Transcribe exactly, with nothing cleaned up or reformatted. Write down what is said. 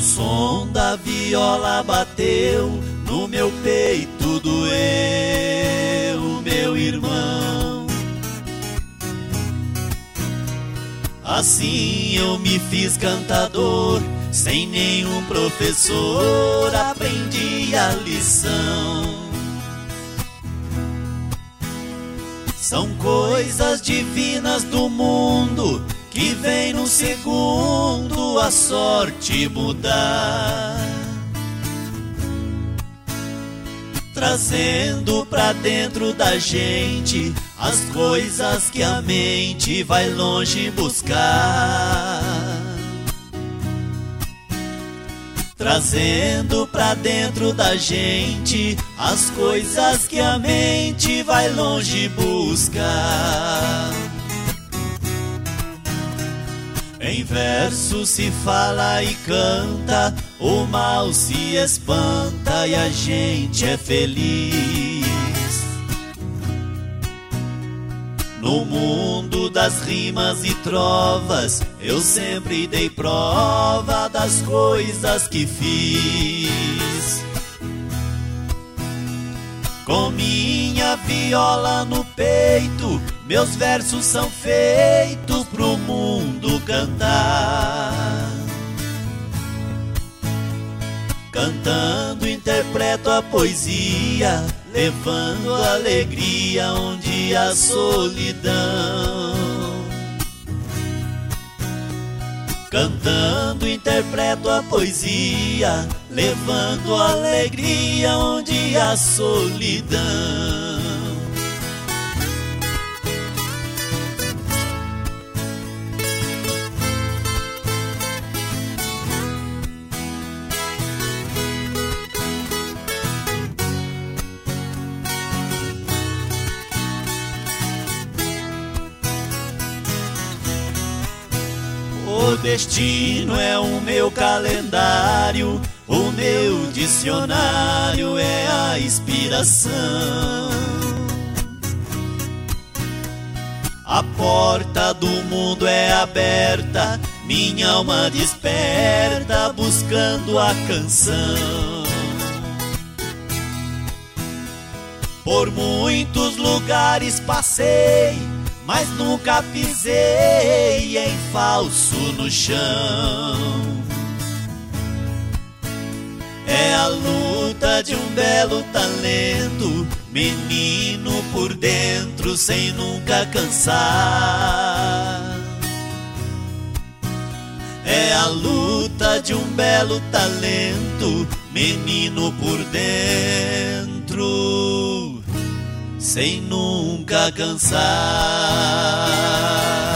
som da viola bateu no meu peito, doeu, meu irmão. Assim eu me fiz cantador, sem nenhum professor aprendi a lição. São coisas divinas do mundo que vem num segundo a sorte mudar, trazendo pra dentro da gente as coisas que a mente vai longe buscar, trazendo pra dentro da gente as coisas que a mente vai longe buscar. Em verso se fala e canta, o mal se espanta e a gente é feliz. No mundo das rimas e trovas, eu sempre dei prova das coisas que fiz. Com minha viola no peito, meus versos são feitos pro mundo cantar. Cantando interpreto a poesia, levando alegria onde há solidão. Cantando interpreto a poesia, levando alegria onde há solidão. O destino é o meu calendário, o meu dicionário é a inspiração. A porta do mundo é aberta, minha alma desperta buscando a canção. Por muitos lugares passei, mas nunca pisei em falso no chão. É a luta de um belo talento, menino por dentro sem nunca cansar. É a luta de um belo talento, menino por dentro sem nunca cansar.